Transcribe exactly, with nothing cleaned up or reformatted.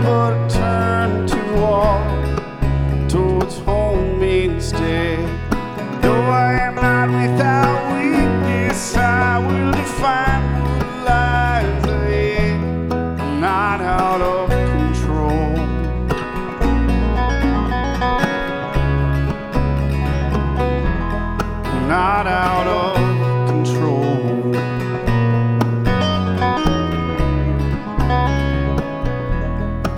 but turn to walk towards home instead. Though I am not without weakness, I will define what lies ahead. I'm not out of control. I'm not out of